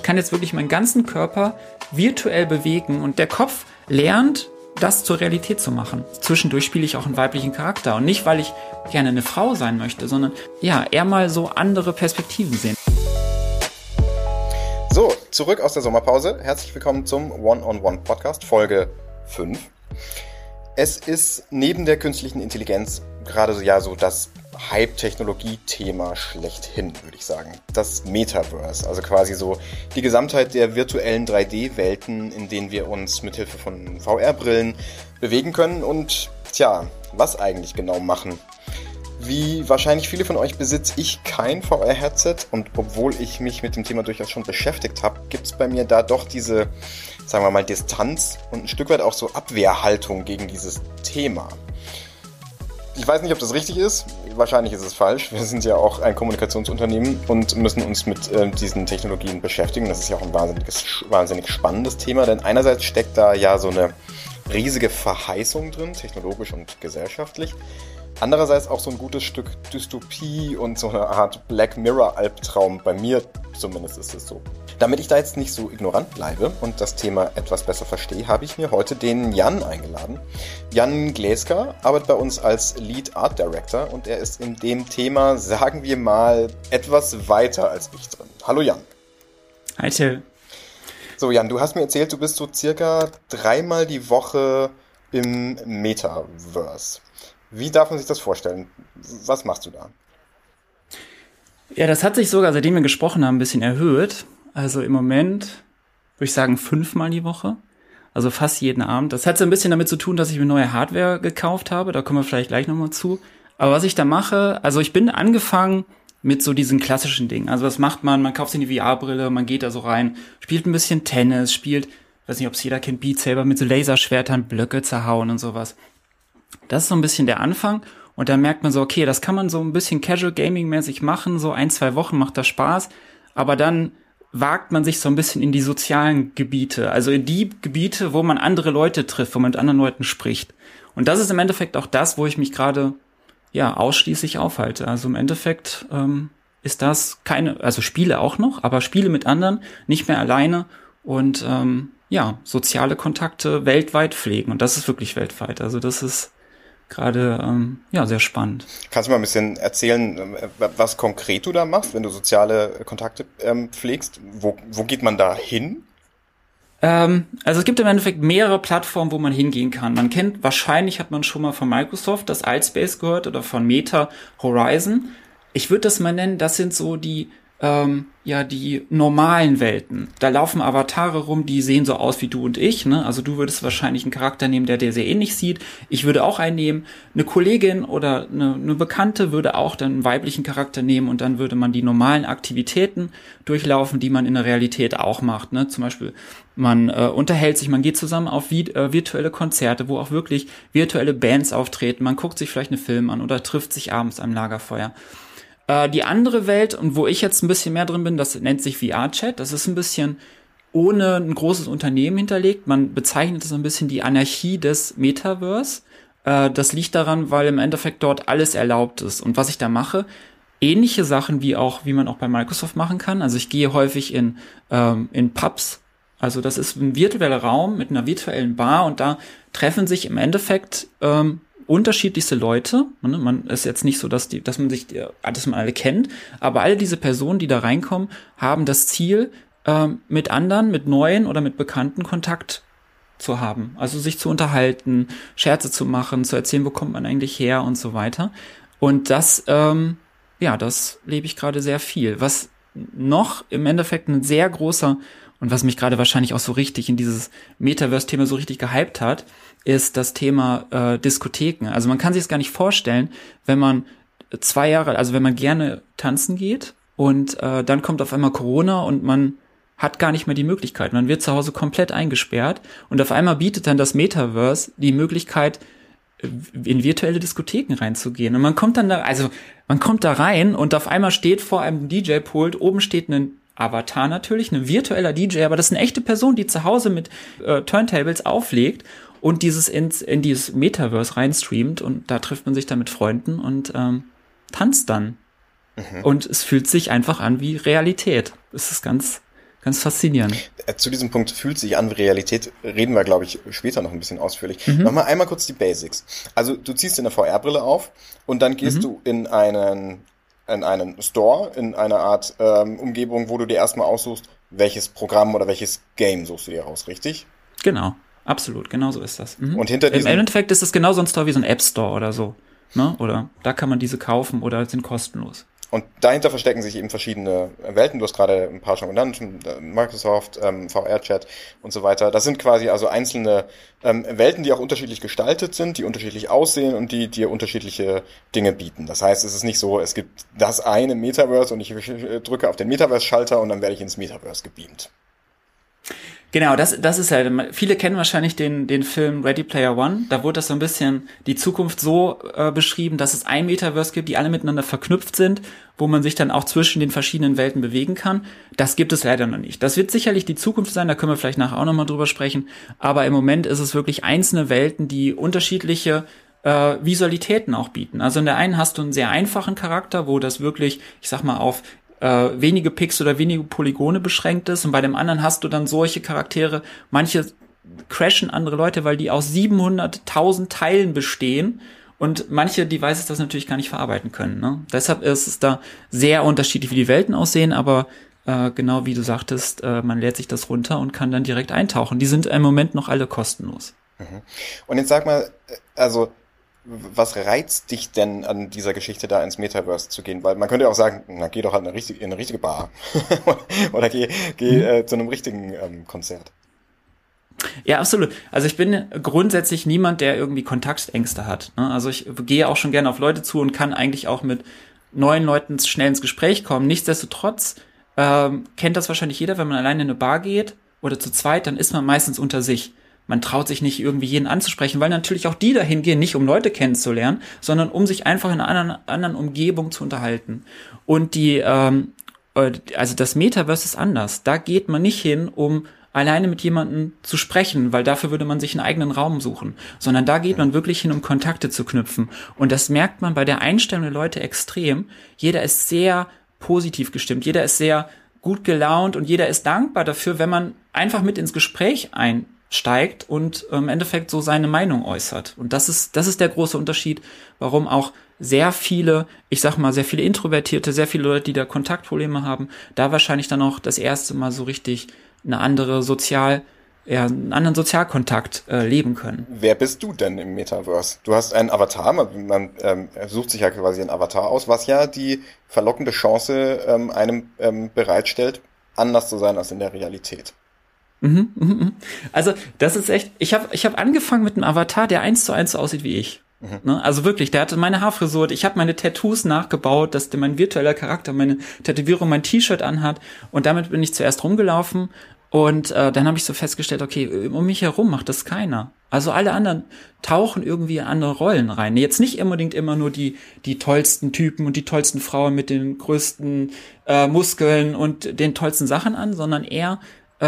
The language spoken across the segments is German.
kann jetzt wirklich meinen ganzen Körper virtuell bewegen und der Kopf lernt, das zur Realität zu machen. Zwischendurch spiele ich auch einen weiblichen Charakter und nicht, weil ich gerne eine Frau sein möchte, sondern ja, eher mal so andere Perspektiven sehen. So, zurück aus der Sommerpause. Herzlich willkommen zum One-on-One-Podcast, Folge 5. Es ist neben der künstlichen Intelligenz gerade so das Hype-Technologie-Thema schlechthin, würde ich sagen. Das Metaverse, also quasi so die Gesamtheit der virtuellen 3D-Welten, in denen wir uns mithilfe von VR-Brillen bewegen können und, was eigentlich genau machen. Wie wahrscheinlich viele von euch besitze ich kein VR-Headset und obwohl ich mich mit dem Thema durchaus schon beschäftigt habe, gibt es bei mir da doch diese, sagen wir mal, Distanz und ein Stück weit auch so Abwehrhaltung gegen dieses Thema. Ich weiß nicht, ob das richtig ist. Wahrscheinlich ist es falsch. Wir sind ja auch ein Kommunikationsunternehmen und müssen uns mit diesen Technologien beschäftigen. Das ist ja auch ein wahnsinnig spannendes Thema, denn einerseits steckt da ja so eine riesige Verheißung drin, technologisch und gesellschaftlich. Andererseits auch so ein gutes Stück Dystopie und so eine Art Black Mirror-Albtraum. Bei mir zumindest ist es so. Damit ich da jetzt nicht so ignorant bleibe und das Thema etwas besser verstehe, habe ich mir heute den Jan eingeladen. Jan Gläsker arbeitet bei uns als Lead Art Director und er ist in dem Thema, sagen wir mal, etwas weiter als ich drin. Hallo Jan. Hi Till. So Jan, du hast mir erzählt, du bist so circa 3-mal die Woche im Metaverse. Wie darf man sich das vorstellen? Was machst du da? Ja, das hat sich sogar, seitdem wir gesprochen haben, ein bisschen erhöht. Also im Moment würde ich sagen 5-mal die Woche. Also fast jeden Abend. Das hat so ein bisschen damit zu tun, dass ich mir neue Hardware gekauft habe. Da kommen wir vielleicht gleich nochmal zu. Aber was ich da mache, also ich bin angefangen mit so diesen klassischen Dingen. Also was macht man? Man kauft sich eine VR-Brille, man geht da so rein, spielt ein bisschen Tennis, weiß nicht, ob es jeder kennt, Beat Saber mit so Laserschwertern, Blöcke zerhauen und sowas. Das ist so ein bisschen der Anfang und dann merkt man so, okay, das kann man so ein bisschen Casual Gaming-mäßig machen, so 1-2 Wochen macht das Spaß, aber dann wagt man sich so ein bisschen in die sozialen Gebiete, also in die Gebiete, wo man andere Leute trifft, wo man mit anderen Leuten spricht. Und das ist im Endeffekt auch das, wo ich mich gerade ausschließlich aufhalte. Also im Endeffekt ist das also Spiele auch noch, aber Spiele mit anderen, nicht mehr alleine und soziale Kontakte weltweit pflegen und das ist wirklich weltweit. Also das ist gerade sehr spannend. Kannst du mal ein bisschen erzählen, was konkret du da machst, wenn du soziale Kontakte pflegst? Wo geht man da hin? Also es gibt im Endeffekt mehrere Plattformen, wo man hingehen kann. Wahrscheinlich hat man schon mal von Microsoft das Altspace gehört oder von Meta Horizon. Ich würde das mal nennen, das sind so die normalen Welten. Da laufen Avatare rum, die sehen so aus wie du und ich, ne? Also du würdest wahrscheinlich einen Charakter nehmen, der sehr ähnlich sieht. Ich würde auch einen nehmen. Eine Kollegin oder eine Bekannte würde auch dann einen weiblichen Charakter nehmen und dann würde man die normalen Aktivitäten durchlaufen, die man in der Realität auch macht, ne? Zum Beispiel, man unterhält sich, man geht zusammen auf virtuelle Konzerte, wo auch wirklich virtuelle Bands auftreten. Man guckt sich vielleicht einen Film an oder trifft sich abends am Lagerfeuer. Die andere Welt, und wo ich jetzt ein bisschen mehr drin bin, das nennt sich VR-Chat. Das ist ein bisschen ohne ein großes Unternehmen hinterlegt. Man bezeichnet es ein bisschen die Anarchie des Metaverse. Das liegt daran, weil im Endeffekt dort alles erlaubt ist. Und was ich da mache, ähnliche Sachen wie man auch bei Microsoft machen kann. Also ich gehe häufig in Pubs. Also das ist ein virtueller Raum mit einer virtuellen Bar und da treffen sich im Endeffekt unterschiedlichste Leute. Man ist jetzt nicht so, dass man alle kennt, aber alle diese Personen, die da reinkommen, haben das Ziel, mit anderen, mit neuen oder mit Bekannten Kontakt zu haben. Also sich zu unterhalten, Scherze zu machen, zu erzählen, wo kommt man eigentlich her und so weiter. Und das lebe ich gerade sehr viel. Was noch im Endeffekt ein sehr großer und was mich gerade wahrscheinlich auch so richtig in dieses Metaverse-Thema so richtig gehypt hat, ist das Thema Diskotheken. Also man kann sich es gar nicht vorstellen, wenn man wenn man gerne tanzen geht und dann kommt auf einmal Corona und man hat gar nicht mehr die Möglichkeit. Man wird zu Hause komplett eingesperrt und auf einmal bietet dann das Metaverse die Möglichkeit, in virtuelle Diskotheken reinzugehen. Und man kommt da rein und auf einmal steht vor einem DJ-Pult, oben steht ein Avatar natürlich, ein virtueller DJ, aber das ist eine echte Person, die zu Hause mit Turntables auflegt und in dieses Metaverse reinstreamt und da trifft man sich dann mit Freunden und tanzt dann. Mhm. Und es fühlt sich einfach an wie Realität. Es ist ganz, Ganz faszinierend. Zu diesem Punkt fühlt sich an wie Realität, reden wir, glaube ich, später noch ein bisschen ausführlich. Nochmal einmal kurz die Basics. Also du ziehst dir eine VR-Brille auf und dann gehst du in einen Store, in eine Art Umgebung, wo du dir erstmal aussuchst, welches Programm oder welches Game suchst du dir raus, richtig? Genau, absolut, genau so ist das. Und hinter diesem... Im Endeffekt ist es genauso ein Store wie so ein App Store oder so. Ne? Oder da kann man diese kaufen oder sind kostenlos. Und dahinter verstecken sich eben verschiedene Welten. Du hast gerade ein paar schon genannt, Microsoft, VR-Chat und so weiter. Das sind quasi also einzelne Welten, die auch unterschiedlich gestaltet sind, die unterschiedlich aussehen und die dir unterschiedliche Dinge bieten. Das heißt, es ist nicht so, es gibt das eine Metaverse und ich drücke auf den Metaverse-Schalter und dann werde ich ins Metaverse gebeamt. Genau, das ist halt, viele kennen wahrscheinlich den Film Ready Player One, da wurde das so ein bisschen die Zukunft so beschrieben, dass es ein Metaverse gibt, die alle miteinander verknüpft sind, wo man sich dann auch zwischen den verschiedenen Welten bewegen kann. Das gibt es leider noch nicht. Das wird sicherlich die Zukunft sein, da können wir vielleicht nachher auch nochmal drüber sprechen, aber im Moment ist es wirklich einzelne Welten, die unterschiedliche Visualitäten auch bieten. Also in der einen hast du einen sehr einfachen Charakter, wo das wirklich, ich sag mal, auf wenige Pixel oder wenige Polygone beschränkt ist, und bei dem anderen hast du dann solche Charaktere, manche crashen andere Leute, weil die aus 700.000 Teilen bestehen und manche Devices das natürlich gar nicht verarbeiten können. Ne? Deshalb ist es da sehr unterschiedlich, wie die Welten aussehen, aber genau wie du sagtest, man lädt sich das runter und kann dann direkt eintauchen. Die sind im Moment noch alle kostenlos. Und jetzt sag mal, also was reizt dich denn an dieser Geschichte, da ins Metaverse zu gehen? Weil man könnte ja auch sagen, na, geh doch halt in eine richtige Bar. Oder geh zu einem richtigen Konzert. Ja, absolut. Also ich bin grundsätzlich niemand, der irgendwie Kontaktängste hat. Ne? Also ich gehe auch schon gerne auf Leute zu und kann eigentlich auch mit neuen Leuten schnell ins Gespräch kommen. Nichtsdestotrotz kennt das wahrscheinlich jeder, wenn man alleine in eine Bar geht oder zu zweit, dann ist man meistens unter sich. Man traut sich nicht irgendwie jeden anzusprechen, weil natürlich auch die dahin gehen, nicht um Leute kennenzulernen, sondern um sich einfach in einer anderen Umgebung zu unterhalten. Und also das Metaverse ist anders. Da geht man nicht hin, um alleine mit jemandem zu sprechen, weil dafür würde man sich einen eigenen Raum suchen, sondern da geht man wirklich hin, um Kontakte zu knüpfen. Und das merkt man bei der Einstellung der Leute extrem. Jeder ist sehr positiv gestimmt, jeder ist sehr gut gelaunt und jeder ist dankbar dafür, wenn man einfach mit ins Gespräch einsteigt und im Endeffekt so seine Meinung äußert. Und das ist der große Unterschied, warum auch sehr viele, ich sag mal, sehr viele Introvertierte, sehr viele Leute, die da Kontaktprobleme haben, da wahrscheinlich dann auch das erste Mal so richtig einen anderen Sozialkontakt leben können. Wer bist du denn im Metaverse? Du hast einen Avatar, man sucht sich ja quasi einen Avatar aus, was ja die verlockende Chance einem bereitstellt, anders zu sein als in der Realität. Also das ist echt, ich hab angefangen mit einem Avatar, der 1:1 so aussieht wie ich. Ne? Also wirklich, der hatte meine Haarfrisur, ich habe meine Tattoos nachgebaut, dass mein virtueller Charakter meine Tätowierung, mein T-Shirt anhat, und damit bin ich zuerst rumgelaufen und dann habe ich so festgestellt, okay, um mich herum macht das keiner. Also alle anderen tauchen irgendwie in andere Rollen rein. Jetzt nicht unbedingt immer nur die tollsten Typen und die tollsten Frauen mit den größten Muskeln und den tollsten Sachen an, sondern eher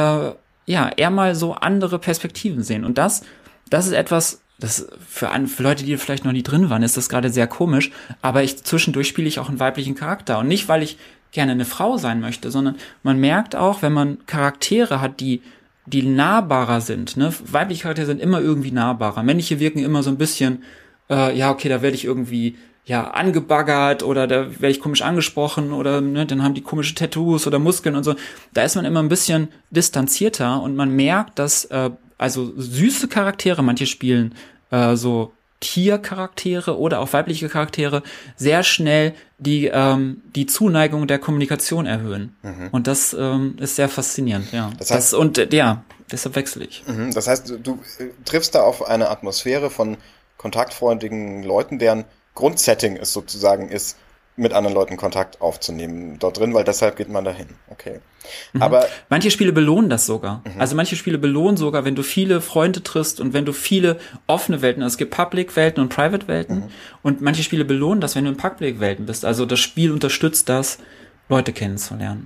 mal so andere Perspektiven sehen. Und das ist etwas, das für Leute, die vielleicht noch nie drin waren, ist das gerade sehr komisch, aber zwischendurch spiele ich auch einen weiblichen Charakter. Und nicht, weil ich gerne eine Frau sein möchte, sondern man merkt auch, wenn man Charaktere hat, die nahbarer sind, ne? Weibliche Charaktere sind immer irgendwie nahbarer. Männliche wirken immer so ein bisschen, da werde ich irgendwie angebaggert oder da werde ich komisch angesprochen oder ne, dann haben die komische Tattoos oder Muskeln und so. Da ist man immer ein bisschen distanzierter und man merkt, dass also süße Charaktere, manche spielen so Tiercharaktere oder auch weibliche Charaktere, sehr schnell die Zuneigung der Kommunikation erhöhen. Und das ist sehr faszinierend, ja. Das heißt, deshalb wechsle ich. Das heißt, du triffst da auf eine Atmosphäre von kontaktfreundlichen Leuten, deren Grundsetting es sozusagen ist, mit anderen Leuten Kontakt aufzunehmen dort drin, weil deshalb geht man dahin. Okay. Aber manche Spiele belohnen das sogar. Also manche Spiele belohnen sogar, wenn du viele Freunde triffst und wenn du viele offene Welten, also es gibt Public-Welten und Private-Welten, und manche Spiele belohnen das, wenn du in Public-Welten bist. Also das Spiel unterstützt das, Leute kennenzulernen.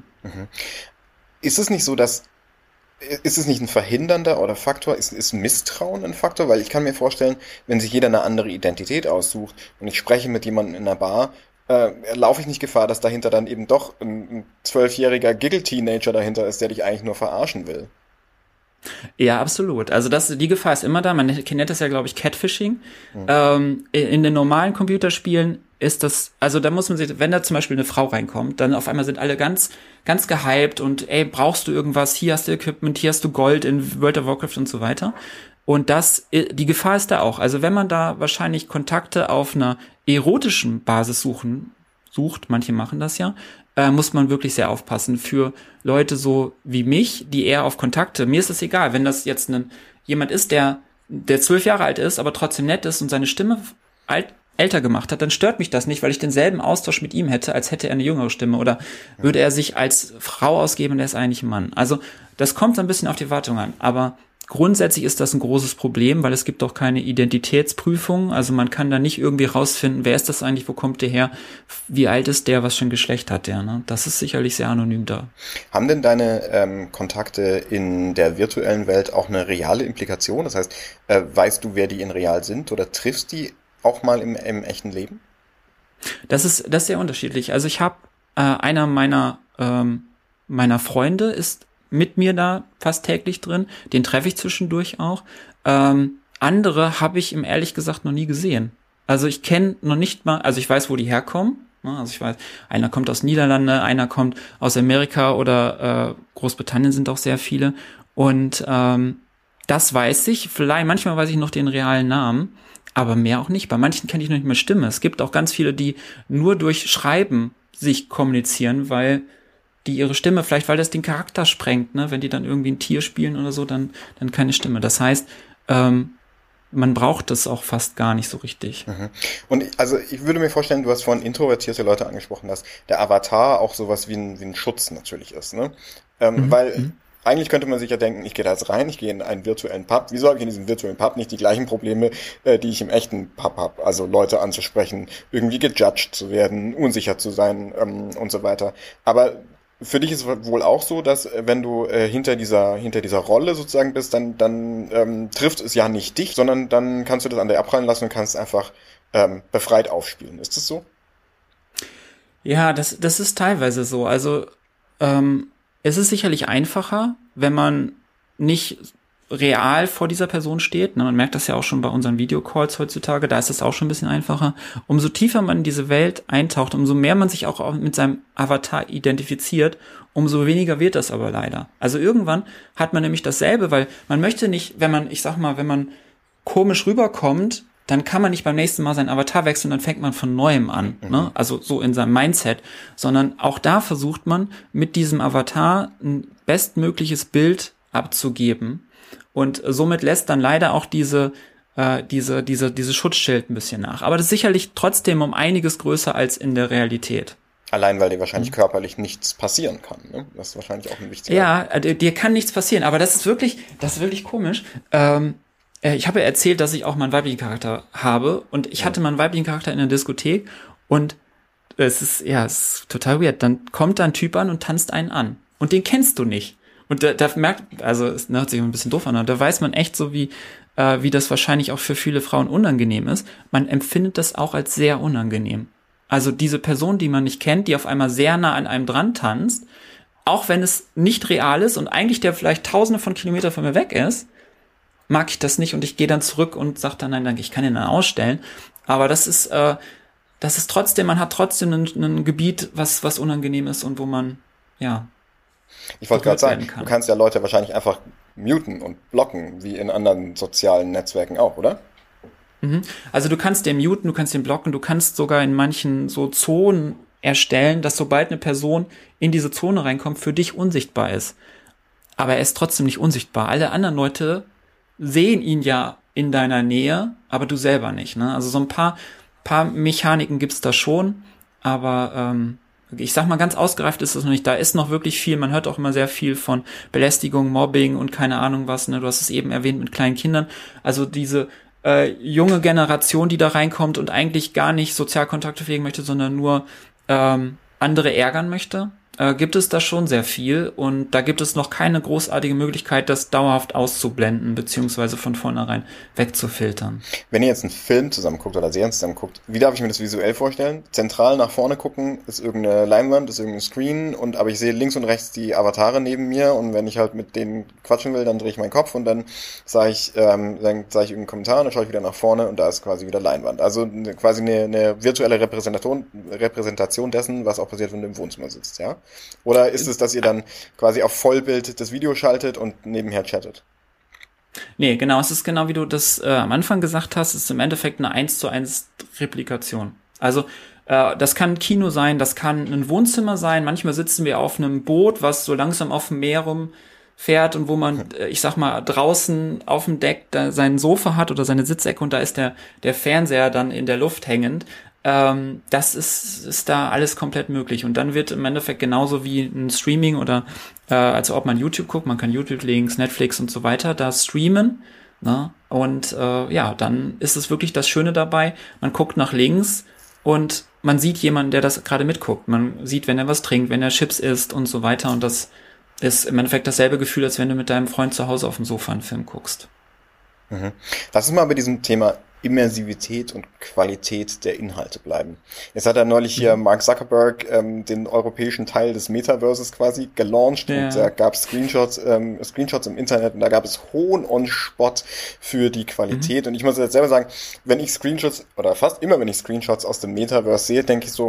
Ist es nicht ein verhindernder oder Faktor? Ist Misstrauen ein Faktor? Weil ich kann mir vorstellen, wenn sich jeder eine andere Identität aussucht und ich spreche mit jemandem in einer Bar laufe ich nicht Gefahr, dass dahinter dann eben doch ein 12-jähriger Giggle-Teenager dahinter ist, der dich eigentlich nur verarschen will? Ja, absolut. Also die Gefahr ist immer da. Man nennt das ja, glaube ich, Catfishing. In den normalen Computerspielen ist das, also da muss man sich, wenn da zum Beispiel eine Frau reinkommt, dann auf einmal sind alle ganz, ganz gehypt und ey, brauchst du irgendwas? Hier hast du Equipment, hier hast du Gold in World of Warcraft und so weiter. Und die Gefahr ist da auch. Also wenn man da wahrscheinlich Kontakte auf einer erotischen Basis sucht, manche machen das ja, muss man wirklich sehr aufpassen. Für Leute so wie mich, die eher auf Kontakte, mir ist es egal, wenn das jetzt jemand ist, der 12 Jahre alt ist, aber trotzdem nett ist und seine Stimme älter gemacht hat, dann stört mich das nicht, weil ich denselben Austausch mit ihm hätte, als hätte er eine jüngere Stimme, oder würde er sich als Frau ausgeben, der ist eigentlich ein Mann. Also das kommt so ein bisschen auf die Wartung an, aber grundsätzlich ist das ein großes Problem, weil es gibt auch keine Identitätsprüfung. Also man kann da nicht irgendwie rausfinden, wer ist das eigentlich, wo kommt der her, wie alt ist der, was für ein Geschlecht hat der. Ne? Das ist sicherlich sehr anonym da. Haben denn deine Kontakte in der virtuellen Welt auch eine reale Implikation? Das heißt, weißt du, wer die in real sind, oder triffst die auch mal im echten Leben? Das ist sehr unterschiedlich. Also ich habe einer meiner Freunde ist mit mir da fast täglich drin. Den treffe ich zwischendurch auch. Andere habe ich ihm ehrlich gesagt noch nie gesehen. Also ich kenne noch nicht mal, also ich weiß, wo die herkommen. Also ich weiß, einer kommt aus Niederlande, einer kommt aus Amerika oder Großbritannien sind auch sehr viele. Und das weiß ich. Vielleicht, manchmal weiß ich noch den realen Namen, aber mehr auch nicht. Bei manchen kenne ich noch nicht mal Stimme. Es gibt auch ganz viele, die nur durch Schreiben sich kommunizieren, weil die ihre Stimme, vielleicht weil das den Charakter sprengt, ne, wenn die dann irgendwie ein Tier spielen oder so, dann keine Stimme. Das heißt, man braucht das auch fast gar nicht so richtig. Und also ich würde mir vorstellen, du hast vorhin introvertierte Leute angesprochen, dass der Avatar auch sowas wie ein Schutz natürlich ist, ne? Weil eigentlich könnte man sich ja denken, ich gehe da jetzt rein, ich gehe in einen virtuellen Pub. Wieso habe ich in diesem virtuellen Pub nicht die gleichen Probleme, die ich im echten Pub habe? Also Leute anzusprechen, irgendwie gejudged zu werden, unsicher zu sein und so weiter. Aber für dich ist es wohl auch so, dass wenn du hinter dieser Rolle sozusagen bist, dann trifft es ja nicht dich, sondern dann kannst du das an dir abprallen lassen und kannst einfach befreit aufspielen. Ist das so? Ja, das ist teilweise so. Also es ist sicherlich einfacher, wenn man nicht real vor dieser Person steht. Man merkt das ja auch schon bei unseren Videocalls heutzutage, da ist es auch schon ein bisschen einfacher. Umso tiefer man in diese Welt eintaucht, umso mehr man sich auch mit seinem Avatar identifiziert, umso weniger wird das aber leider. Also irgendwann hat man nämlich dasselbe, weil man möchte nicht, wenn man komisch rüberkommt, dann kann man nicht beim nächsten Mal seinen Avatar wechseln, dann fängt man von Neuem an, ne? Also so in seinem Mindset, sondern auch da versucht man mit diesem Avatar ein bestmögliches Bild abzugeben. Und somit lässt dann leider auch diese Schutzschild ein bisschen nach. Aber das ist sicherlich trotzdem um einiges größer als in der Realität. Allein, weil dir wahrscheinlich körperlich nichts passieren kann, ne? Das ist wahrscheinlich auch ein wichtiger... Ja, dir kann nichts passieren, aber das ist wirklich komisch. Ich habe ja erzählt, dass ich auch mal einen weiblichen Charakter habe. Und ich hatte mal einen weiblichen Charakter in der Diskothek. Und es ist total weird. Dann kommt da ein Typ an und tanzt einen an. Und den kennst du nicht. Und da merkt, also es hört sich ein bisschen doof an, aber da weiß man echt so, wie das wahrscheinlich auch für viele Frauen unangenehm ist. Man empfindet das auch als sehr unangenehm. Also diese Person, die man nicht kennt, die auf einmal sehr nah an einem dran tanzt, auch wenn es nicht real ist und eigentlich der vielleicht tausende von Kilometern von mir weg ist, mag ich das nicht und ich gehe dann zurück und sage dann, nein, danke, ich kann ihn dann ausstellen. Aber das ist trotzdem, man hat trotzdem ein Gebiet, was unangenehm ist und wo man, ja, ich wollte gerade sagen, du kannst ja Leute wahrscheinlich einfach muten und blocken, wie in anderen sozialen Netzwerken auch, oder? Also du kannst den muten, du kannst den blocken, du kannst sogar in manchen so Zonen erstellen, dass sobald eine Person in diese Zone reinkommt, für dich unsichtbar ist. Aber er ist trotzdem nicht unsichtbar. Alle anderen Leute sehen ihn ja in deiner Nähe, aber du selber nicht, ne? Also so ein paar Mechaniken gibt's da schon, aber ich sag mal, ganz ausgereift ist es noch nicht. Da ist noch wirklich viel. Man hört auch immer sehr viel von Belästigung, Mobbing und keine Ahnung was. Ne? Du hast es eben erwähnt mit kleinen Kindern. Also diese junge Generation, die da reinkommt und eigentlich gar nicht Sozialkontakte pflegen möchte, sondern nur andere ärgern möchte. gibt es da schon sehr viel und da gibt es noch keine großartige Möglichkeit, das dauerhaft auszublenden, beziehungsweise von vornherein wegzufiltern. Wenn ihr jetzt einen Film zusammen guckt oder Serien zusammen guckt, wie darf ich mir das visuell vorstellen? Zentral nach vorne gucken, ist irgendeine Leinwand, ist irgendein Screen, aber ich sehe links und rechts die Avatare neben mir und wenn ich halt mit denen quatschen will, dann drehe ich meinen Kopf und dann sage ich irgendeinen Kommentar und dann schaue ich wieder nach vorne und da ist quasi wieder Leinwand. Also quasi eine virtuelle Repräsentation dessen, was auch passiert, wenn du im Wohnzimmer sitzt, ja? Oder ist es, dass ihr dann quasi auf Vollbild das Video schaltet und nebenher chattet? Nee, genau, es ist genau wie du das am Anfang gesagt hast, es ist im Endeffekt eine 1:1 Replikation. Also das kann ein Kino sein, das kann ein Wohnzimmer sein, manchmal sitzen wir auf einem Boot, was so langsam auf dem Meer rumfährt und wo man, ich sag mal, draußen auf dem Deck da sein Sofa hat oder seine Sitzecke und da ist der Fernseher dann in der Luft hängend. Das ist da alles komplett möglich. Und dann wird im Endeffekt genauso wie ein Streaming oder also ob man YouTube guckt, man kann YouTube-Links, Netflix und so weiter da streamen. Ne? Und dann ist es wirklich das Schöne dabei, man guckt nach links und man sieht jemanden, der das gerade mitguckt. Man sieht, wenn er was trinkt, wenn er Chips isst und so weiter. Und das ist im Endeffekt dasselbe Gefühl, als wenn du mit deinem Freund zu Hause auf dem Sofa einen Film guckst. Mhm. Lass uns mal bei diesem Thema Immersivität und Qualität der Inhalte bleiben. Jetzt hat neulich hier Mark Zuckerberg den europäischen Teil des Metaverses quasi gelauncht und da gab es Screenshots im Internet und da gab es Hohn und Spott für die Qualität. Und ich muss jetzt selber sagen, wenn ich Screenshots aus dem Metaverse sehe, denke ich so,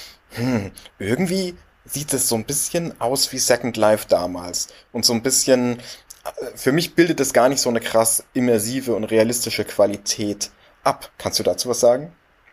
irgendwie sieht es so ein bisschen aus wie Second Life damals und so ein bisschen, für mich bildet es gar nicht so eine krass immersive und realistische Qualität ab. Kannst du dazu was sagen?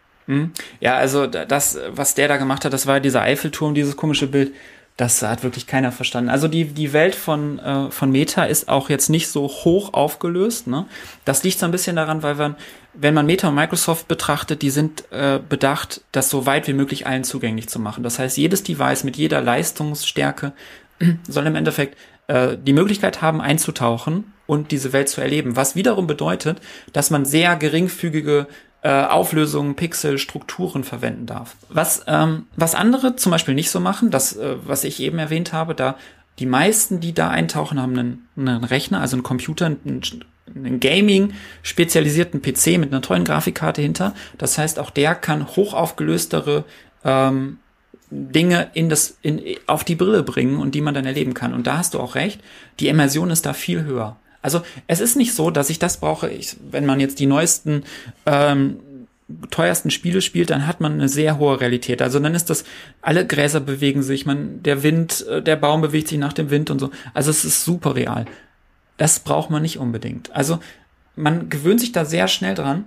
Ja, also das, was der da gemacht hat, das war dieser Eiffelturm, dieses komische Bild, das hat wirklich keiner verstanden. Also die Welt von Meta ist auch jetzt nicht so hoch aufgelöst, ne? Das liegt so ein bisschen daran, weil wenn man Meta und Microsoft betrachtet, die sind bedacht, das so weit wie möglich allen zugänglich zu machen. Das heißt, jedes Device mit jeder Leistungsstärke soll im Endeffekt die Möglichkeit haben, einzutauchen und diese Welt zu erleben. Was wiederum bedeutet, dass man sehr geringfügige Auflösungen, Pixel, Strukturen verwenden darf. Was andere zum Beispiel nicht so machen, das, was ich eben erwähnt habe, da die meisten, die da eintauchen, haben einen Rechner, also einen Computer, einen Gaming-spezialisierten PC mit einer tollen Grafikkarte hinter. Das heißt, auch der kann hochaufgelöstere Dinge auf die Brille bringen und die man dann erleben kann. Und da hast du auch recht, die Immersion ist da viel höher. Also es ist nicht so, dass ich das brauche, wenn man jetzt die neuesten, teuersten Spiele spielt, dann hat man eine sehr hohe Realität. Also dann ist das, alle Gräser bewegen sich, der Baum bewegt sich nach dem Wind und so. Also es ist super real. Das braucht man nicht unbedingt. Also man gewöhnt sich da sehr schnell dran.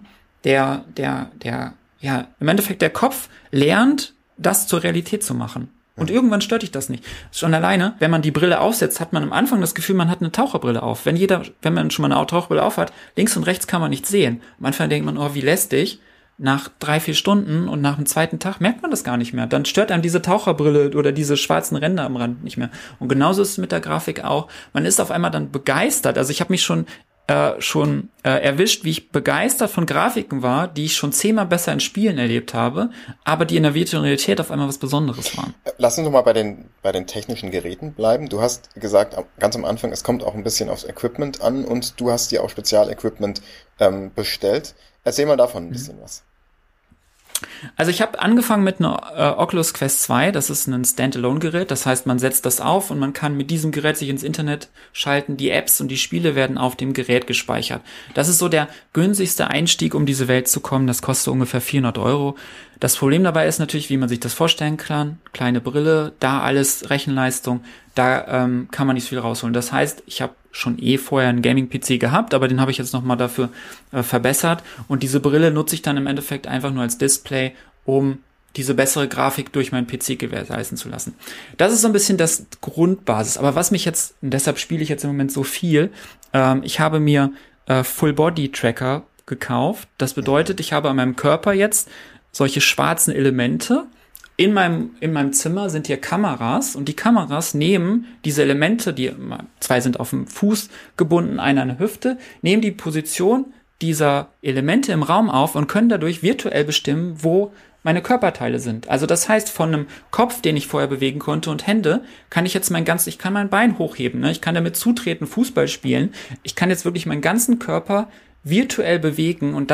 Im Endeffekt der Kopf lernt, das zur Realität zu machen. Und irgendwann stört dich das nicht. Schon alleine, wenn man die Brille aufsetzt, hat man am Anfang das Gefühl, man hat eine Taucherbrille auf. Wenn man schon mal eine Taucherbrille auf hat, links und rechts kann man nichts sehen. Am Anfang denkt man, oh, wie lästig. Nach 3-4 Stunden und nach dem zweiten Tag merkt man das gar nicht mehr. Dann stört einem diese Taucherbrille oder diese schwarzen Ränder am Rand nicht mehr. Und genauso ist es mit der Grafik auch. Man ist auf einmal dann begeistert. Also ich habe mich schon erwischt, wie ich begeistert von Grafiken war, die ich schon 10-mal besser in Spielen erlebt habe, aber die in der virtuellen Realität auf einmal was Besonderes waren. Lass uns doch mal bei den technischen Geräten bleiben. Du hast gesagt, ganz am Anfang, es kommt auch ein bisschen aufs Equipment an und du hast dir auch Spezialequipment bestellt. Erzähl mal davon ein bisschen was. Also ich habe angefangen mit einer Oculus Quest 2, das ist ein Standalone-Gerät, das heißt, man setzt das auf und man kann mit diesem Gerät sich ins Internet schalten, die Apps und die Spiele werden auf dem Gerät gespeichert. Das ist so der günstigste Einstieg, um diese Welt zu kommen, das kostet ungefähr 400 €. Das Problem dabei ist natürlich, wie man sich das vorstellen kann, kleine Brille, da alles Rechenleistung, da kann man nicht viel rausholen. Das heißt, ich habe schon vorher einen Gaming-PC gehabt, aber den habe ich jetzt nochmal dafür verbessert und diese Brille nutze ich dann im Endeffekt einfach nur als Display, um diese bessere Grafik durch meinen PC gewährleisten zu lassen. Das ist so ein bisschen das Grundbasis, aber was mich jetzt, und deshalb spiele ich jetzt im Moment so viel, ich habe mir Full-Body-Tracker gekauft. Das bedeutet, ich habe an meinem Körper jetzt solche schwarzen Elemente. In meinem Zimmer sind hier Kameras und die Kameras nehmen diese Elemente, 2 sind auf dem Fuß gebunden, einer an der Hüfte, nehmen die Position dieser Elemente im Raum auf und können dadurch virtuell bestimmen, wo meine Körperteile sind. Also das heißt, von einem Kopf, den ich vorher bewegen konnte und Hände, kann ich jetzt ich kann mein Bein hochheben, ne? Ich kann damit zutreten, Fußball spielen. Ich kann jetzt wirklich meinen ganzen Körper virtuell bewegen und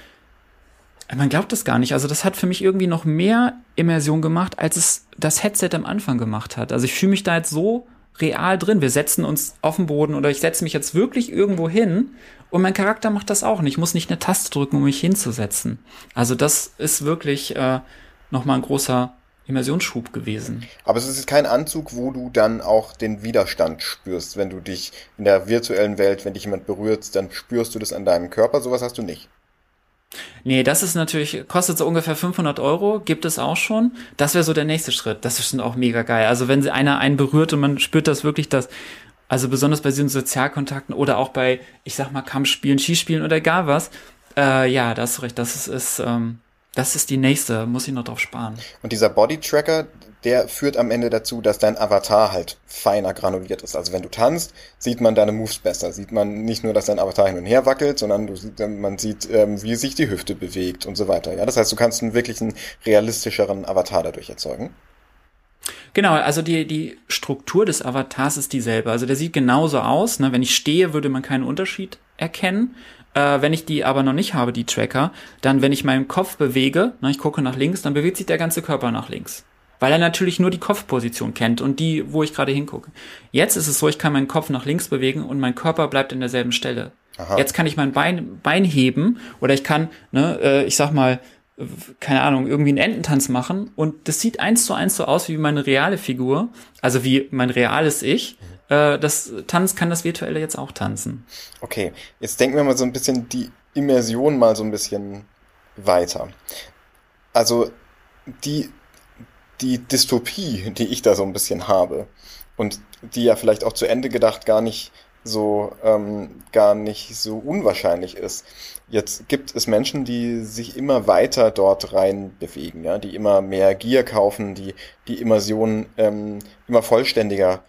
man glaubt das gar nicht. Also das hat für mich irgendwie noch mehr Immersion gemacht, als es das Headset am Anfang gemacht hat. Also ich fühle mich da jetzt so real drin. Wir setzen uns auf den Boden oder ich setze mich jetzt wirklich irgendwo hin und mein Charakter macht das auch. Und ich muss nicht eine Taste drücken, um mich hinzusetzen. Also das ist wirklich nochmal ein großer Immersionsschub gewesen. Aber es ist kein Anzug, wo du dann auch den Widerstand spürst, wenn du dich in der virtuellen Welt, wenn dich jemand berührt, dann spürst du das an deinem Körper. Sowas hast du nicht. Nee, das ist natürlich, kostet so ungefähr 500 Euro, gibt es auch schon. Das wäre so der nächste Schritt. Das ist schon auch mega geil. Also wenn einer einen berührt und man spürt das wirklich, also besonders bei diesen Sozialkontakten oder auch bei, ich sag mal, Kampfspielen, Skispielen oder egal was, ja, da hast du recht, das ist die nächste, muss ich noch drauf sparen. Und dieser Body-Tracker, der führt am Ende dazu, dass dein Avatar halt feiner granuliert ist. Also wenn du tanzt, sieht man deine Moves besser. Sieht man nicht nur, dass dein Avatar hin und her wackelt, sondern man sieht, wie sich die Hüfte bewegt und so weiter. Ja, das heißt, du kannst wirklich einen realistischeren Avatar dadurch erzeugen. Genau, also die Struktur des Avatars ist dieselbe. Also der sieht genauso aus. Ne? Wenn ich stehe, würde man keinen Unterschied erkennen. Wenn ich die aber noch nicht habe, die Tracker, dann, wenn ich meinen Kopf bewege, ne, ich gucke nach links, dann bewegt sich der ganze Körper nach links. Weil er natürlich nur die Kopfposition kennt und die, wo ich gerade hingucke. Jetzt ist es so, ich kann meinen Kopf nach links bewegen und mein Körper bleibt in derselben Stelle. Aha. Jetzt kann ich mein Bein heben oder ich kann, ich sag mal, keine Ahnung, irgendwie einen Ententanz machen und das sieht 1:1 so aus wie meine reale Figur, also wie mein reales Ich. Das kann das Virtuelle jetzt auch tanzen. Okay, jetzt denken wir mal so ein bisschen die Immersion mal so ein bisschen weiter. Also die Dystopie, die ich da so ein bisschen habe und die ja vielleicht auch zu Ende gedacht gar nicht so unwahrscheinlich ist. Jetzt gibt es Menschen, die sich immer weiter dort rein bewegen, ja, die immer mehr Gier kaufen, die Immersion immer vollständiger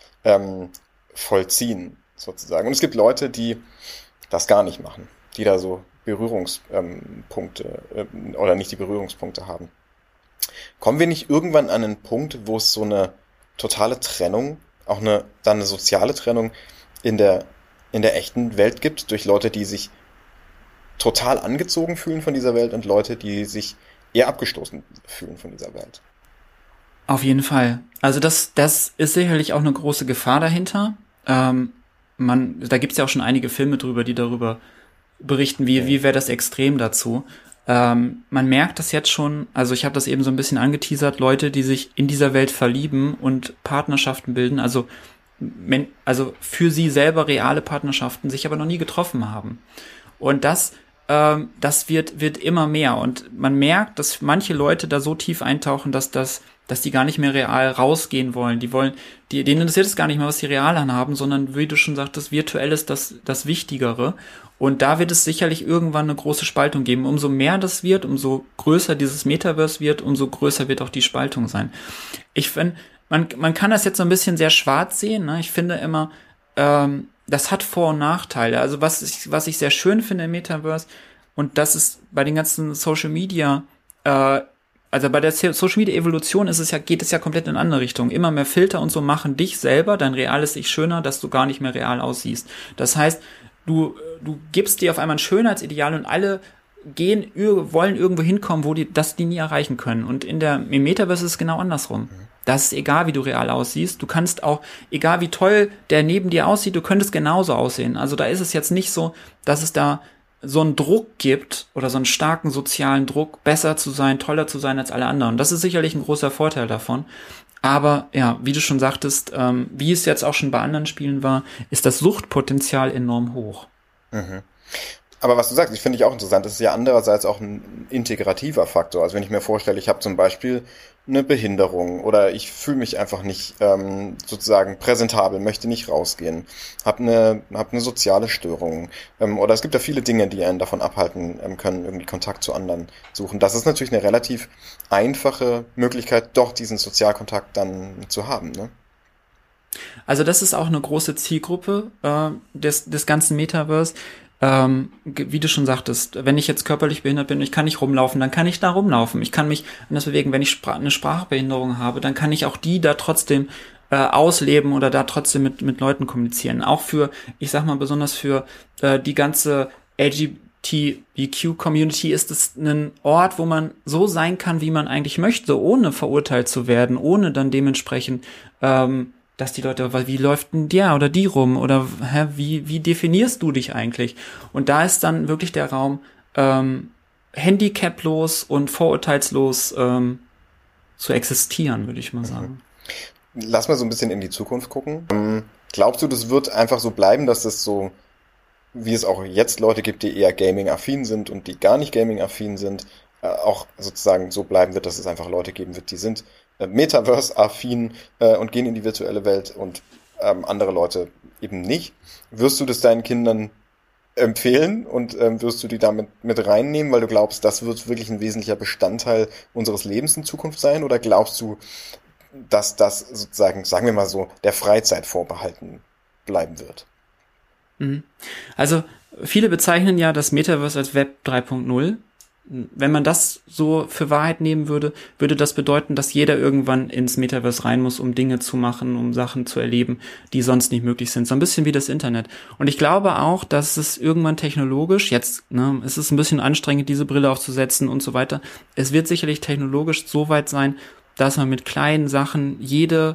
vollziehen, sozusagen. Und es gibt Leute, die das gar nicht machen, die da so Berührungspunkte oder nicht die Berührungspunkte haben. Kommen wir nicht irgendwann an einen Punkt, wo es so eine totale Trennung, auch dann eine soziale Trennung in der echten Welt gibt, durch Leute, die sich total angezogen fühlen von dieser Welt und Leute, die sich eher abgestoßen fühlen von dieser Welt? Auf jeden Fall. Also das ist sicherlich auch eine große Gefahr dahinter. Da gibt's ja auch schon einige Filme drüber, die darüber berichten, wie wäre das Extrem dazu. Man merkt das jetzt schon, also ich habe das eben so ein bisschen angeteasert, Leute, die sich in dieser Welt verlieben und Partnerschaften bilden, also für sie selber reale Partnerschaften, sich aber noch nie getroffen haben. Und das wird immer mehr. Und man merkt, dass manche Leute da so tief eintauchen, dass die gar nicht mehr real rausgehen wollen. Denen interessiert es gar nicht mehr, was sie real anhaben, sondern, wie du schon sagtest, virtuell ist das Wichtigere. Und da wird es sicherlich irgendwann eine große Spaltung geben. Umso mehr das wird, umso größer dieses Metaverse wird, umso größer wird auch die Spaltung sein. Ich finde, man kann das jetzt so ein bisschen sehr schwarz sehen, ne? Ich finde immer, das hat Vor- und Nachteile. Also was ich sehr schön finde im Metaverse, und das ist bei den ganzen Social Media, also bei der Social Media Evolution geht es ja komplett in eine andere Richtung. Immer mehr Filter und so machen dich selber, dein reales Ich schöner, dass du gar nicht mehr real aussiehst. Das heißt, du gibst dir auf einmal ein Schönheitsideal und alle wollen irgendwo hinkommen, wo die nie erreichen können. Und im Metaverse ist es genau andersrum. Das ist egal, wie du real aussiehst. Du kannst auch, egal wie toll der neben dir aussieht, du könntest genauso aussehen. Also da ist es jetzt nicht so, dass es da so einen Druck gibt oder so einen starken sozialen Druck, besser zu sein, toller zu sein als alle anderen. Das ist sicherlich ein großer Vorteil davon. Aber ja, wie du schon sagtest, wie es jetzt auch schon bei anderen Spielen war, ist das Suchtpotenzial enorm hoch. Mhm. Aber was du sagst, finde ich auch interessant, das ist ja andererseits auch ein integrativer Faktor. Also wenn ich mir vorstelle, ich habe zum Beispiel eine Behinderung oder ich fühle mich einfach nicht sozusagen präsentabel, möchte nicht rausgehen, habe eine soziale Störung oder es gibt ja viele Dinge, die einen davon abhalten können, irgendwie Kontakt zu anderen suchen. Das ist natürlich eine relativ einfache Möglichkeit, doch diesen Sozialkontakt dann zu haben, ne? Also das ist auch eine große Zielgruppe des ganzen Metaverse. wie du schon sagtest, wenn ich jetzt körperlich behindert bin und ich kann nicht rumlaufen, dann kann ich da rumlaufen. Ich kann mich anders bewegen. Wenn ich eine Sprachbehinderung habe, dann kann ich auch die da trotzdem ausleben oder da trotzdem mit Leuten kommunizieren. Auch für, ich sag mal, besonders für die ganze LGBTQ-Community ist es ein Ort, wo man so sein kann, wie man eigentlich möchte, ohne verurteilt zu werden, ohne dann dementsprechend dass die Leute, wie läuft denn der oder die rum oder wie definierst du dich eigentlich? Und da ist dann wirklich der Raum handicaplos und vorurteilslos zu existieren, würde ich mal sagen. Lass mal so ein bisschen in die Zukunft gucken. Glaubst du, das wird einfach so bleiben, dass das so, wie es auch jetzt Leute gibt, die eher Gaming-affin sind und die gar nicht Gaming-affin sind, auch sozusagen so bleiben wird, dass es einfach Leute geben wird, die sind Metaverse-affin und gehen in die virtuelle Welt und andere Leute eben nicht. Wirst du das deinen Kindern empfehlen und wirst du die damit mit reinnehmen, weil du glaubst, das wird wirklich ein wesentlicher Bestandteil unseres Lebens in Zukunft sein? Oder glaubst du, dass das sozusagen, sagen wir mal so, der Freizeit vorbehalten bleiben wird? Also viele bezeichnen ja das Metaverse als Web 3.0. Wenn man das so für Wahrheit nehmen würde, würde das bedeuten, dass jeder irgendwann ins Metaverse rein muss, um Dinge zu machen, um Sachen zu erleben, die sonst nicht möglich sind. So ein bisschen wie das Internet. Und ich glaube auch, dass es irgendwann technologisch, jetzt, es ist ein bisschen anstrengend, diese Brille aufzusetzen und so weiter. Es wird sicherlich technologisch so weit sein, dass man mit kleinen Sachen jede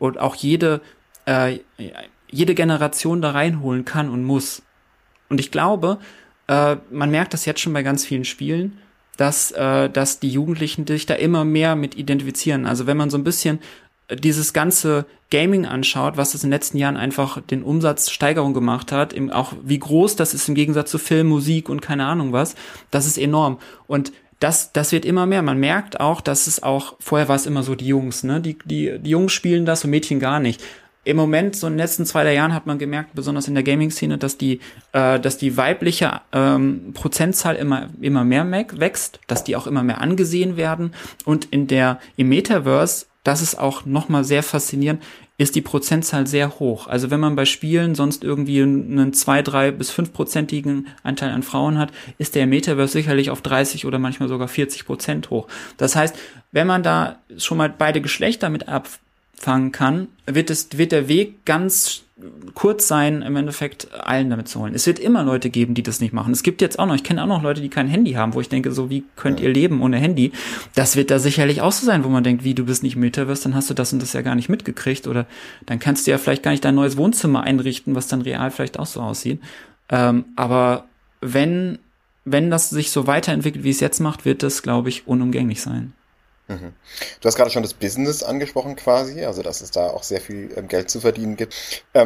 Generation da reinholen kann und muss. Und ich glaube, man merkt das jetzt schon bei ganz vielen Spielen, dass die Jugendlichen sich da immer mehr mit identifizieren. Also wenn man so ein bisschen dieses ganze Gaming anschaut, was es in den letzten Jahren einfach den Umsatzsteigerung gemacht hat, auch wie groß das ist im Gegensatz zu Film, Musik und keine Ahnung was, das ist enorm. Und das wird immer mehr. Man merkt auch, dass es auch, vorher war es immer so die Jungs, ne? Die Jungs spielen das und Mädchen gar nicht. Im Moment, so in den letzten 2 Jahren, hat man gemerkt, besonders in der Gaming-Szene, dass die weibliche Prozentzahl immer mehr wächst, dass die auch immer mehr angesehen werden. Und im Metaverse, das ist auch nochmal sehr faszinierend, ist die Prozentzahl sehr hoch. Also wenn man bei Spielen sonst irgendwie einen 2, 3 bis 5%igen Anteil an Frauen hat, ist der Metaverse sicherlich auf 30 oder manchmal sogar 40% hoch. Das heißt, wenn man da schon mal beide Geschlechter mit abfangen kann, wird der Weg ganz kurz sein, im Endeffekt allen damit zu holen. Es wird immer Leute geben, die das nicht machen. Es gibt jetzt auch noch, ich kenne auch noch Leute, die kein Handy haben, wo ich denke, so, wie könnt ihr leben ohne Handy? Das wird da sicherlich auch so sein, wo man denkt, wie, du bist nicht im Metaverse, dann hast du das und das ja gar nicht mitgekriegt oder dann kannst du ja vielleicht gar nicht dein neues Wohnzimmer einrichten, was dann real vielleicht auch so aussieht. Aber wenn das sich so weiterentwickelt, wie es jetzt macht, wird das, glaube ich, unumgänglich sein. Mhm. Du hast gerade schon das Business angesprochen quasi, also dass es da auch sehr viel Geld zu verdienen gibt.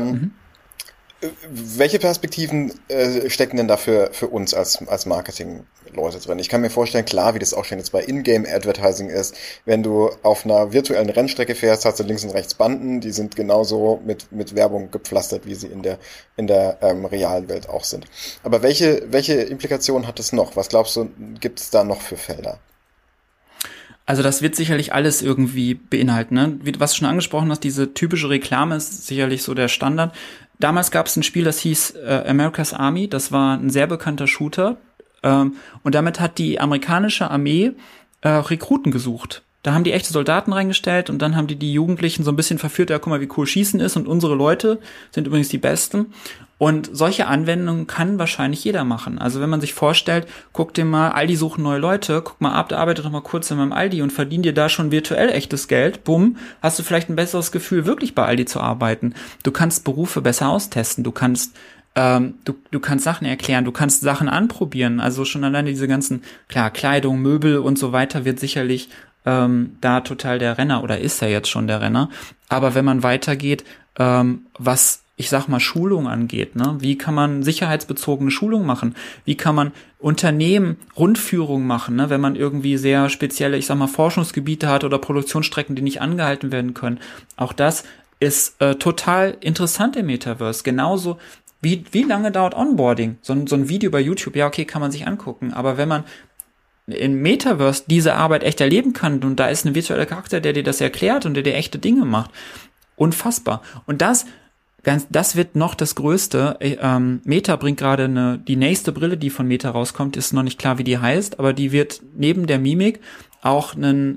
Welche Perspektiven stecken denn da für uns als Marketing-Leute drin? Ich kann mir vorstellen, klar, wie das auch schon jetzt bei Ingame-Advertising ist, wenn du auf einer virtuellen Rennstrecke fährst, hast du links und rechts Banden, die sind genauso mit Werbung gepflastert, wie sie in der realen Welt auch sind. Aber welche Implikationen hat es noch? Was glaubst du, gibt es da noch für Felder? Also das wird sicherlich alles irgendwie beinhalten, ne? Was du schon angesprochen hast, diese typische Reklame ist sicherlich so der Standard. Damals gab es ein Spiel, das hieß America's Army, das war ein sehr bekannter Shooter und damit hat die amerikanische Armee Rekruten gesucht. Da haben die echte Soldaten reingestellt und dann haben die Jugendlichen so ein bisschen verführt, ja, guck mal, wie cool Schießen ist und unsere Leute sind übrigens die Besten. Und solche Anwendungen kann wahrscheinlich jeder machen. Also wenn man sich vorstellt, guck dir mal, Aldi suchen neue Leute, guck mal ab, arbeite doch mal kurz in meinem Aldi und verdien dir da schon virtuell echtes Geld, bumm, hast du vielleicht ein besseres Gefühl, wirklich bei Aldi zu arbeiten. Du kannst Berufe besser austesten, du kannst Sachen erklären, du kannst Sachen anprobieren. Also schon alleine diese ganzen, klar, Kleidung, Möbel und so weiter wird sicherlich da total der Renner oder ist er jetzt schon der Renner. Aber wenn man weitergeht, was ich sag mal, Schulung angeht, ne? Wie kann man sicherheitsbezogene Schulung machen? Wie kann man Unternehmen Rundführung machen, ne? Wenn man irgendwie sehr spezielle, ich sag mal, Forschungsgebiete hat oder Produktionsstrecken, die nicht angehalten werden können. Auch das ist total interessant im Metaverse. Genauso wie lange dauert Onboarding? So ein Video bei YouTube, ja, okay, kann man sich angucken. Aber wenn man im Metaverse diese Arbeit echt erleben kann und da ist ein virtueller Charakter, der dir das erklärt und der dir echte Dinge macht, unfassbar. Und das das wird noch das Größte. Meta bringt gerade die nächste Brille, die von Meta rauskommt, ist noch nicht klar, wie die heißt, aber die wird neben der Mimik auch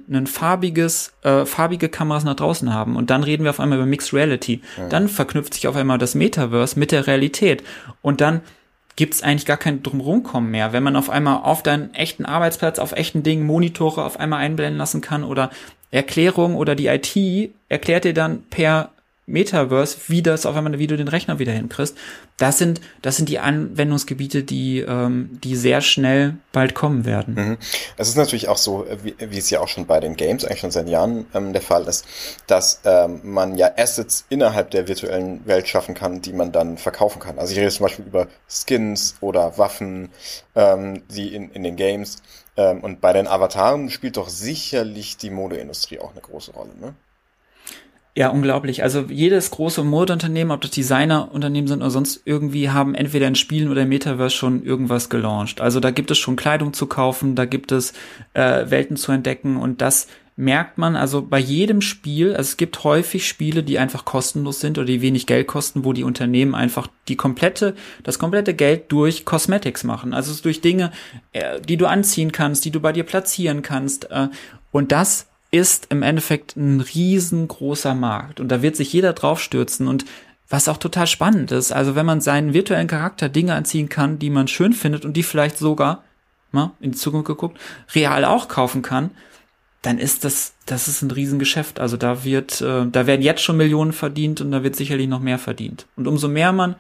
farbige Kameras nach draußen haben. Und dann reden wir auf einmal über Mixed Reality. Ja. Dann verknüpft sich auf einmal das Metaverse mit der Realität. Und dann gibt's eigentlich gar kein Drumrumkommen mehr. Wenn man auf einmal auf deinen echten Arbeitsplatz, auf echten Dingen Monitore auf einmal einblenden lassen kann oder Erklärung oder die IT erklärt dir dann per Metaverse, wie du den Rechner wieder hinkriegst. Das sind die Anwendungsgebiete, die sehr schnell bald kommen werden. Mhm. Es ist natürlich auch so, wie es ja auch schon bei den Games eigentlich schon seit Jahren der Fall ist, dass man ja Assets innerhalb der virtuellen Welt schaffen kann, die man dann verkaufen kann. Also ich rede zum Beispiel über Skins oder Waffen, die in den Games. Und bei den Avataren spielt doch sicherlich die Modeindustrie auch eine große Rolle, ne? Ja, unglaublich. Also jedes große Modeunternehmen, ob das Designerunternehmen sind oder sonst irgendwie, haben entweder in Spielen oder im Metaverse schon irgendwas gelauncht. Also da gibt es schon Kleidung zu kaufen, da gibt es Welten zu entdecken und das merkt man also bei jedem Spiel. Also es gibt häufig Spiele, die einfach kostenlos sind oder die wenig Geld kosten, wo die Unternehmen einfach das komplette Geld durch Cosmetics machen. Also durch Dinge, die du anziehen kannst, die du bei dir platzieren kannst. Und das ist im Endeffekt ein riesengroßer Markt und da wird sich jeder draufstürzen und was auch total spannend ist, also wenn man seinen virtuellen Charakter Dinge anziehen kann, die man schön findet und die vielleicht sogar, mal in die Zukunft geguckt, real auch kaufen kann, dann ist das ist ein Riesengeschäft. Also da werden jetzt schon Millionen verdient und da wird sicherlich noch mehr verdient. Und umso mehr man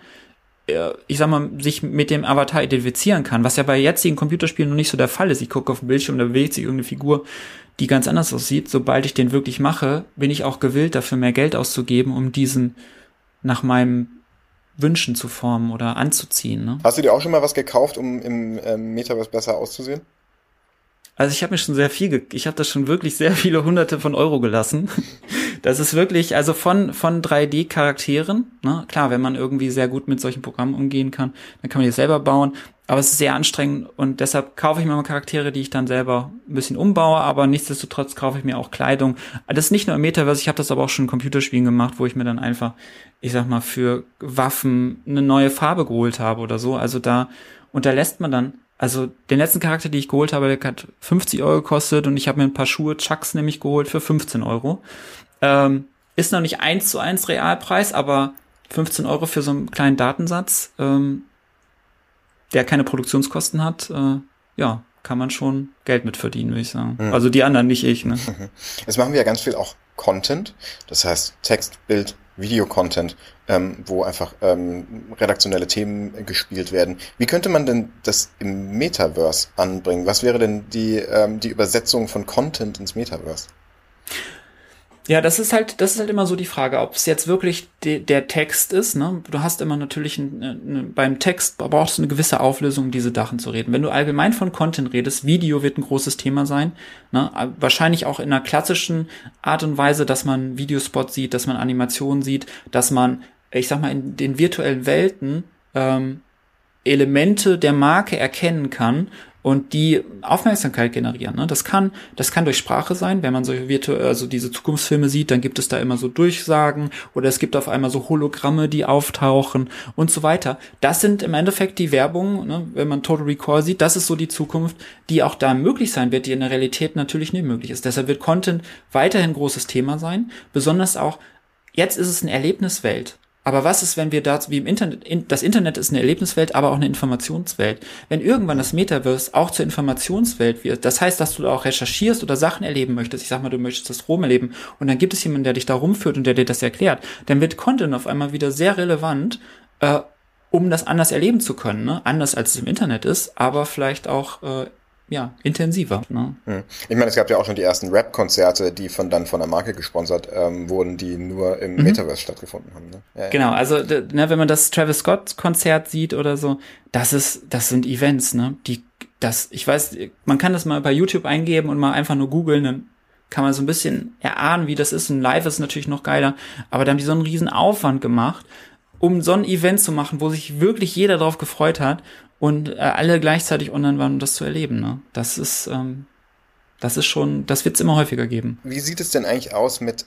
sich mit dem Avatar identifizieren kann, was ja bei jetzigen Computerspielen noch nicht so der Fall ist. Ich gucke auf den Bildschirm, da bewegt sich irgendeine Figur, die ganz anders aussieht. Sobald ich den wirklich mache, bin ich auch gewillt, dafür mehr Geld auszugeben, um diesen nach meinen Wünschen zu formen oder anzuziehen. Ne? Hast du dir auch schon mal was gekauft, um im Metaverse besser auszusehen? Also ich habe da schon wirklich sehr viele Hunderte von Euro gelassen. Das ist wirklich, also von 3D-Charakteren, ne? Klar, wenn man irgendwie sehr gut mit solchen Programmen umgehen kann, dann kann man die selber bauen, aber es ist sehr anstrengend und deshalb kaufe ich mir mal Charaktere, die ich dann selber ein bisschen umbaue, aber nichtsdestotrotz kaufe ich mir auch Kleidung. Das ist nicht nur im Metaverse, ich habe das aber auch schon in Computerspielen gemacht, wo ich mir dann einfach, ich sag mal, für Waffen eine neue Farbe geholt habe oder so, also da unterlässt man dann. Also den letzten Charakter, den ich geholt habe, der hat 50 Euro gekostet und ich habe mir ein paar Schuhe, Chucks nämlich geholt für 15 Euro. Ist noch nicht 1:1 Realpreis, aber 15 Euro für so einen kleinen Datensatz, der keine Produktionskosten hat, ja, kann man schon Geld mit verdienen, würde ich sagen. Mhm. Also die anderen, nicht ich, ne? Jetzt machen wir ja ganz viel auch Content, das heißt Text, Bild, Video-Content, wo einfach redaktionelle Themen gespielt werden. Wie könnte man denn das im Metaverse anbringen? Was wäre denn die Übersetzung von Content ins Metaverse? Ja, das ist halt immer so die Frage, ob es jetzt wirklich der Text ist, ne? Du hast immer natürlich beim Text brauchst du eine gewisse Auflösung, um diese Sachen zu reden. Wenn du allgemein von Content redest, Video wird ein großes Thema sein, ne? Wahrscheinlich auch in einer klassischen Art und Weise, dass man Videospots sieht, dass man Animationen sieht, dass man, ich sag mal, in den virtuellen Welten Elemente der Marke erkennen kann und die Aufmerksamkeit generieren. Ne? Das kann durch Sprache sein, wenn man also diese Zukunftsfilme sieht, dann gibt es da immer so Durchsagen oder es gibt auf einmal so Hologramme, die auftauchen und so weiter. Das sind im Endeffekt die Werbung, ne? Wenn man Total Recall sieht, das ist so die Zukunft, die auch da möglich sein wird, die in der Realität natürlich nicht möglich ist. Deshalb wird Content weiterhin ein großes Thema sein, besonders auch, jetzt ist es eine Erlebniswelt. Aber was ist, wenn wir da, wie im Internet, das Internet ist eine Erlebniswelt, aber auch eine Informationswelt. Wenn irgendwann das Metaverse auch zur Informationswelt wird, das heißt, dass du auch recherchierst oder Sachen erleben möchtest, ich sag mal, du möchtest das Rom erleben und dann gibt es jemanden, der dich da rumführt und der dir das erklärt, dann wird Content auf einmal wieder sehr relevant, um das anders erleben zu können, ne? Anders als es im Internet ist, aber vielleicht auch intensiver. Ne? Ich meine, es gab ja auch schon die ersten Rap-Konzerte, die von der Marke gesponsert wurden, die nur im Metaverse stattgefunden haben. Ne? Ja, genau, also wenn man das Travis Scott-Konzert sieht oder so, das sind Events, ne? Ich weiß, man kann das mal bei YouTube eingeben und mal einfach nur googeln, dann kann man so ein bisschen erahnen, wie das ist. Und live ist natürlich noch geiler, aber da haben die so einen riesen Aufwand gemacht, um so ein Event zu machen, wo sich wirklich jeder drauf gefreut hat und alle gleichzeitig online waren, um das zu erleben. Ne? Das wird es immer häufiger geben. Wie sieht es denn eigentlich aus mit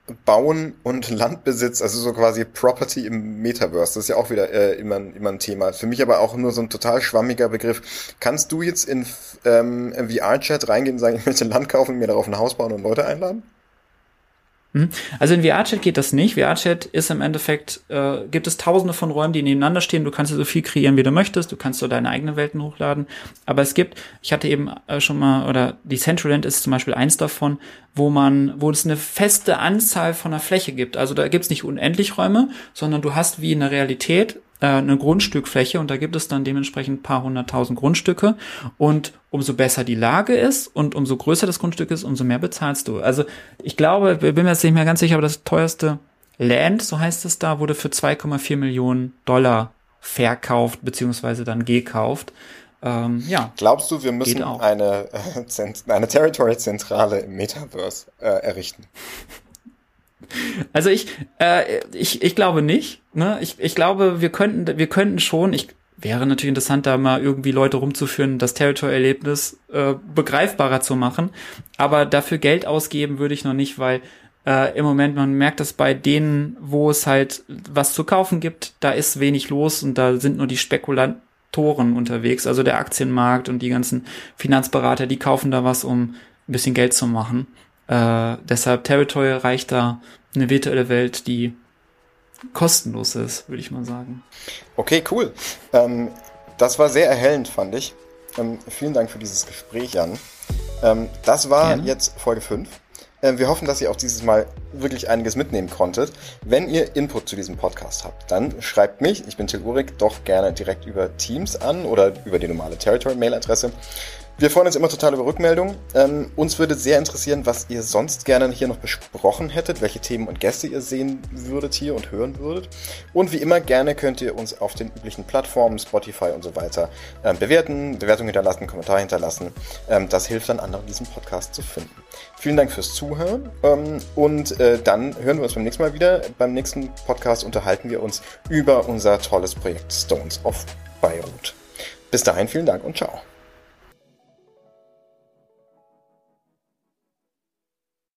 Bauen und Landbesitz, also so quasi Property im Metaverse, das ist ja auch wieder immer ein Thema. Für mich aber auch nur so ein total schwammiger Begriff. Kannst du jetzt in VR-Chat reingehen und sagen, ich möchte Land kaufen, mir darauf ein Haus bauen und Leute einladen? Also in VR-Chat geht das nicht. VR-Chat ist im Endeffekt, gibt es tausende von Räumen, die nebeneinander stehen. Du kannst so viel kreieren, wie du möchtest. Du kannst so deine eigenen Welten hochladen. Aber ich hatte eben schon mal, oder die Decentraland ist zum Beispiel eins davon, wo es eine feste Anzahl von einer Fläche gibt. Also da gibt's nicht unendlich Räume, sondern du hast wie in der Realität eine Grundstückfläche und da gibt es dann dementsprechend ein paar 100.000 Grundstücke und umso besser die Lage ist und umso größer das Grundstück ist, umso mehr bezahlst du. Also ich glaube, ich bin mir jetzt nicht mehr ganz sicher, aber das teuerste Land, so heißt es da, wurde für 2,4 Millionen $2,4 verkauft beziehungsweise dann gekauft. Ja. Glaubst du, wir müssen eine Territory-Zentrale im Metaverse errichten? Also ich glaube nicht. Ne? Ich glaube, wir könnten schon. Wäre natürlich interessant, da mal irgendwie Leute rumzuführen, das Territory-Erlebnis begreifbarer zu machen. Aber dafür Geld ausgeben würde ich noch nicht, weil im Moment, man merkt das bei denen, wo es halt was zu kaufen gibt, da ist wenig los und da sind nur die Spekulatoren unterwegs. Also der Aktienmarkt und die ganzen Finanzberater, die kaufen da was, um ein bisschen Geld zu machen. Deshalb Territory reicht da eine virtuelle Welt, die kostenlos ist, würde ich mal sagen. Okay, cool. Das war sehr erhellend, fand ich. Vielen Dank für dieses Gespräch, Jan. Das war jetzt Folge 5. Wir hoffen, dass ihr auch dieses Mal wirklich einiges mitnehmen konntet. Wenn ihr Input zu diesem Podcast habt, dann schreibt mich, ich bin Till Uhrig, doch gerne direkt über Teams an oder über die normale Territory-Mail-Adresse. Wir freuen uns immer total über Rückmeldungen. Uns würde sehr interessieren, was ihr sonst gerne hier noch besprochen hättet, welche Themen und Gäste ihr sehen würdet hier und hören würdet. Und wie immer gerne könnt ihr uns auf den üblichen Plattformen, Spotify und so weiter Bewertungen hinterlassen, Kommentare hinterlassen. Das hilft dann anderen, diesen Podcast zu finden. Vielen Dank fürs Zuhören und dann hören wir uns beim nächsten Mal wieder. Beim nächsten Podcast unterhalten wir uns über unser tolles Projekt Stones of Beirut. Bis dahin vielen Dank und ciao.